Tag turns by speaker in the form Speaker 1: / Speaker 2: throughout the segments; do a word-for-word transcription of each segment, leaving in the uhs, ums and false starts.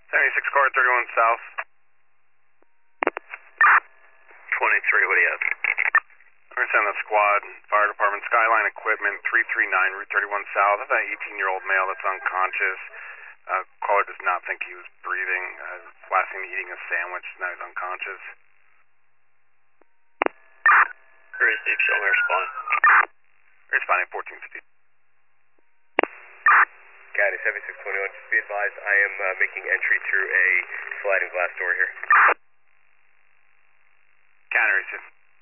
Speaker 1: seventy-six car, thirty-one south.
Speaker 2: twenty-three, what do you have?
Speaker 1: We're going to send the squad, fire department, Skyline Equipment, three three nine, Route thirty-one south. That's an eighteen-year-old male that's unconscious. Uh, caller does not think he was breathing. Uh, last seen eating a sandwich, now he's unconscious.
Speaker 2: Receive, show me respond.
Speaker 1: Responding fourteen fifty.
Speaker 2: County seventy-six twenty-one, just be advised, I am uh, making entry through a sliding glass door here.
Speaker 1: County receive.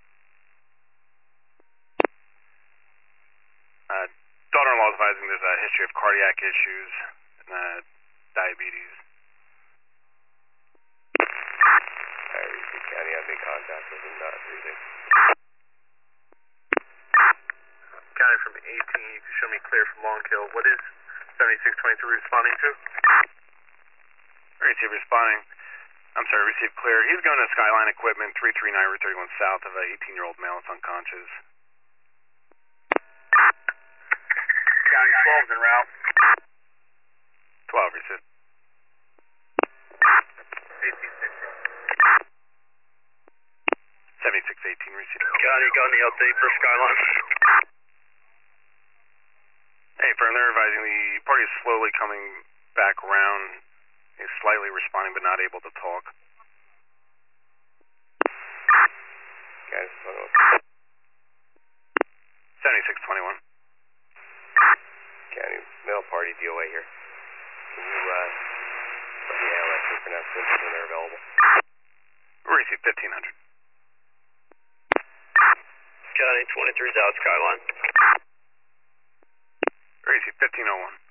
Speaker 1: Uh, daughter-in-law is advising there's a history of cardiac issues and uh, diabetes.
Speaker 2: Alright, receive County, I made contact with him, not breathing.
Speaker 3: County from eighteen, you can show me clear from Long Kill. What is seventy-six twenty-three responding to?
Speaker 1: Receive responding. I'm sorry, receive clear. He's going to Skyline Equipment, three three nine, Route thirty-one south of an eighteen-year-old male that's unconscious.
Speaker 3: County twelve's en route.
Speaker 1: twelve, receive.
Speaker 3: eighteen-six route.
Speaker 1: seventy-six eighteen, receive.
Speaker 2: County, got any update for Skyline?
Speaker 1: Hey, firm, they're advising the party is slowly coming back around. He's slightly responding but not able to talk.
Speaker 2: County twenty-one.
Speaker 1: seventy-six twenty-one.
Speaker 2: County, male party D O A here. Can you, uh, let me know if you're pronounced when they're available?
Speaker 1: Receive fifteen hundred.
Speaker 2: County twenty-three's out, Skyline.
Speaker 1: Receive fifteen oh one.